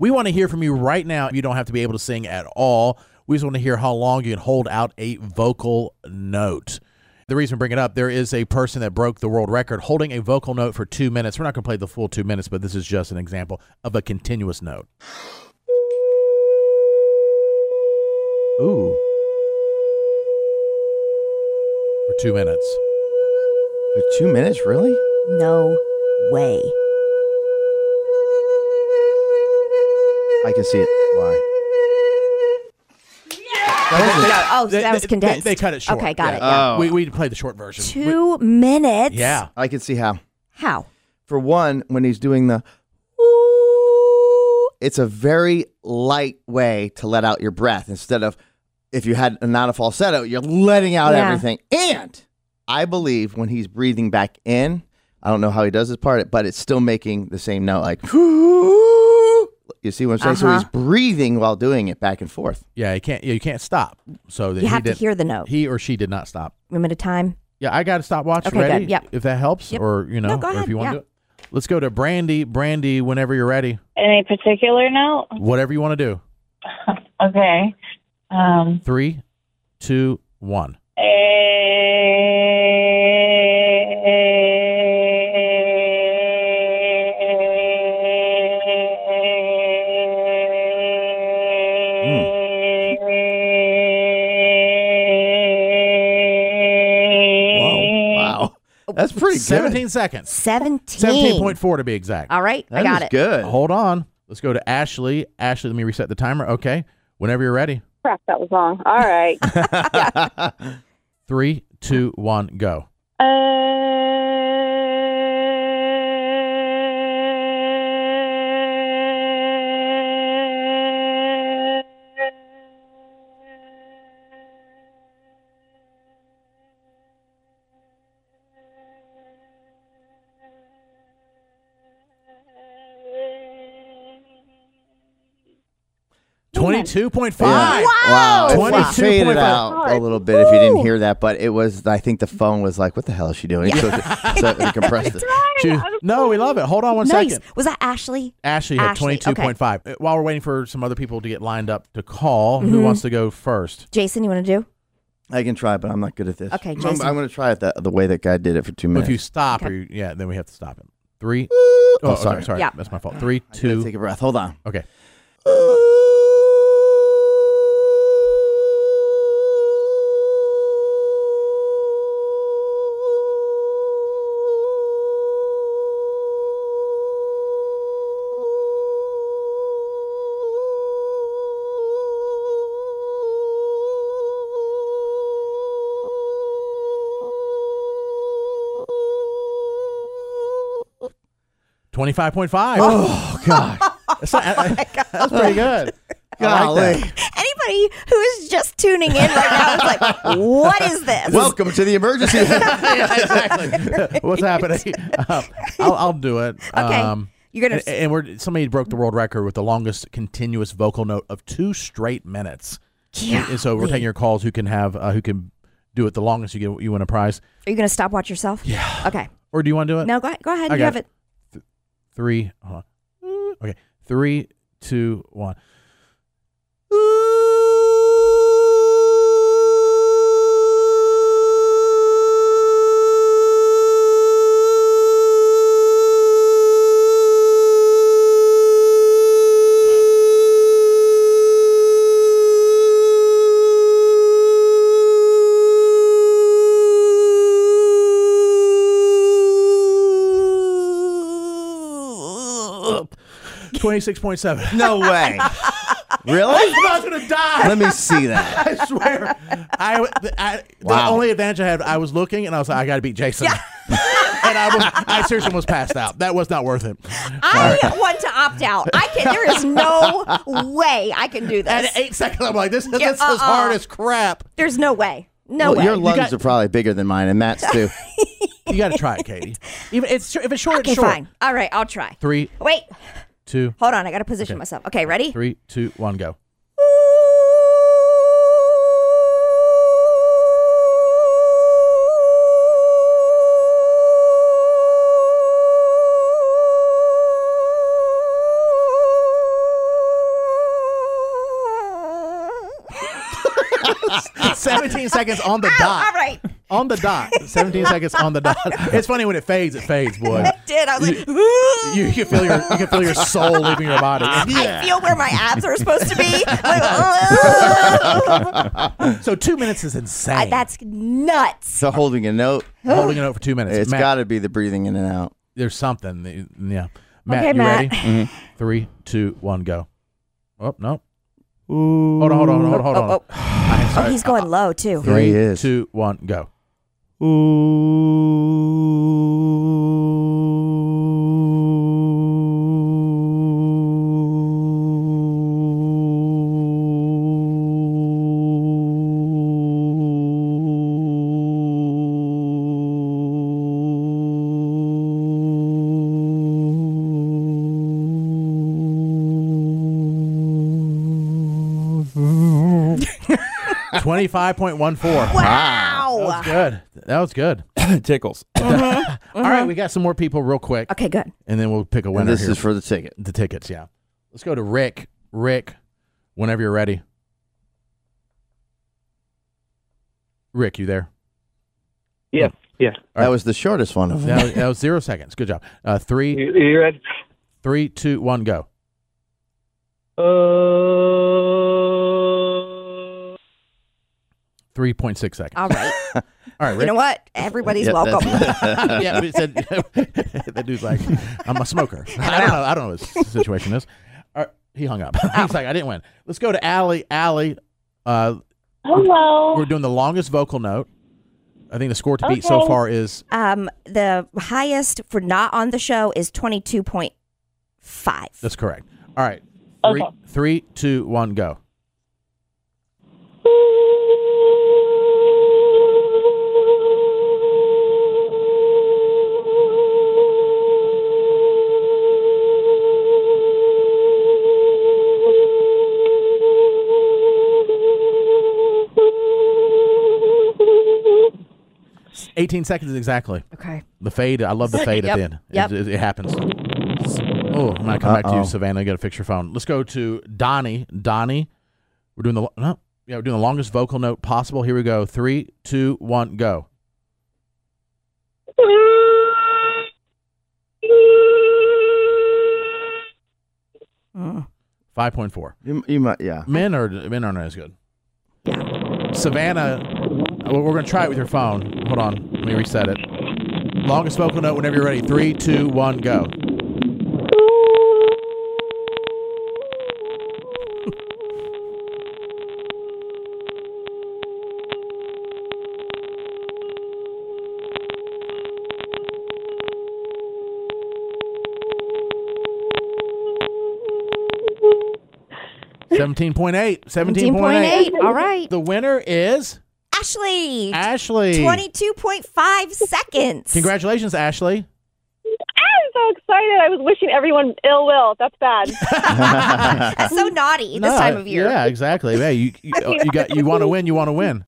We want to hear from you right now. You don't have to be able to sing at all. We just want to hear how long you can hold out a vocal note. The reason we bring it up, there is a person that broke the world record holding a vocal note for 2 minutes. We're not going to play the full 2 minutes, but this is just an example of a continuous note. Ooh. For 2 minutes. For 2 minutes, really? No way. I can see it. Why? That was condensed. They cut it short. Okay, got it. Oh. Yeah. We played the short version. 2 minutes? Yeah. I can see how. How? For one, when he's doing the ooh, it's a very light way to let out your breath instead of if you had not a falsetto, you're letting out everything. And I believe when he's breathing back in, I don't know how he does this part, but it's still making the same note, like, you see what I'm saying? So he's breathing while doing it back and forth. Yeah, you can't stop. So You have to hear the note. He or she did not stop. Remember the time? Yeah, I got a stopwatch Okay, ready. good. Yep. If that helps, or No, go or ahead. if you want Yeah. to do it. Let's go to Brandy. Brandy, whenever you're ready. Any particular note? Whatever you want to do. Okay. 3, 2, 1. Wow. That's pretty good. 17 seconds. 17.4 to be exact. All right, I got it. Good. Hold on. Let's go to Ashley. Ashley, let me reset the timer. Okay. Whenever you're ready. Crap, that was wrong. All right. 3, 2, 1, go. $22.5. Yeah. Wow. It was faded 22.5. out a little bit if you didn't hear that, but it was, I think the phone was like, what the hell is she doing? So it compressed it. No, we love it. Hold on one Nice. second. Was that Ashley? Ashley had Ashley, 22.5. While we're waiting for some other people to get lined up to call, who wants to go first? Jason, you want to do? I can try, but I'm not good at this. Okay, I'm Jason. going to try it the way that guy did it for 2 If minutes. you stop, Okay. then we have to stop him. 3. Oh, sorry. Sorry. Yeah. That's my fault. 3, I gotta 2. take a breath. Hold on. Okay. $25.5. Oh, God. That's pretty good. I like Golly. that. Anybody who is just tuning in right now is like, what is this? Welcome to the emergency. Yeah, exactly. What's happening? I'll do it. Okay. You're gonna. And somebody broke the world record with the longest continuous vocal note of 2 straight minutes. And so we're taking your calls. Who can do it the longest? You win a prize. Are you gonna stopwatch yourself? Yeah. Okay. Or do you want to do it? No, go ahead. I You got have it. 3. Hold on. Okay. 3, 2, 1. $26.7. No way. Really? I'm not gonna die. Let me see that. I swear. The only advantage I had, I was looking and I was like, I got to beat Jason. And I seriously almost passed out. That was not worth it. I want to opt out. There is no way I can do And this. at 8 seconds, I'm like, this is hard as crap. There's no way. No way. Your lungs are probably bigger than mine, and Matt's too. You got to try it, Katie. If it's short, Okay, it's short. fine. All right, I'll try. 3, Wait. 2, Hold on. I got to position myself. Okay, ready? 3, 2, 1, go. 17 seconds on the dot. All right. On the dot. 17 seconds on the dot. It's funny when it fades, boy. I did. I was like, You can feel your soul leaving your body. I feel where my abs are supposed to be. Like, So 2 minutes is insane. that's nuts. So holding a note, Holding it out for 2 minutes. it's Matt, got to be the breathing in and out. there's something. Yeah. Matt, Okay, you Matt. ready? Mm-hmm. 3, 2, 1, go. Oh, no. Hold on. Oh, Sorry. he's going low too. There he 3, is. 2, 1, go. Ooh. 25.14. Wow. That was good. Tickles. All right, we got some more people real quick, Okay, good. and then we'll pick a And winner this here. is for the ticket. The tickets, yeah. Let's go to Rick. Rick, whenever you're ready. Rick, you there? Yeah. That was the shortest one of them. That was 0 seconds. Good job. Three, You ready? 3, 2, 1, go. 3.6 seconds. All right. All right, Rick. You know what? Everybody's Yep, welcome. Yeah, but it said that dude's like, I'm a smoker. I don't know what his situation is. All right, he hung up. He's like, I didn't win. Let's go to Allie. Allie, Hello. we're doing the longest vocal note. I think the score to beat so Okay. far is The highest for not on the show is 22.5. that's correct. All right, Okay. 3, 2, 1, go. It's 18 seconds exactly. Okay. The fade. I love the fade at the end. Yep. It happens. Oh, I'm gonna come back to you, Uh-oh. Savannah. You got to fix your phone. Let's go to Donnie. Donnie, we're doing we're doing the longest vocal note possible. Here we go. 3, 2, 1, go. Mm. 5.4. You might, yeah. Men are not as good. Savannah, we're gonna try it with your phone. Hold on, let me reset it. Longest vocal note whenever you're ready. 3, 2, 1, go. $17.8. 17.8. All right. The winner is Ashley. Ashley. 22.5 seconds. Congratulations, Ashley. I'm so excited. I was wishing everyone ill will. That's bad. That's so naughty this time of year. Yeah, exactly. Hey, you want to win. You want to win.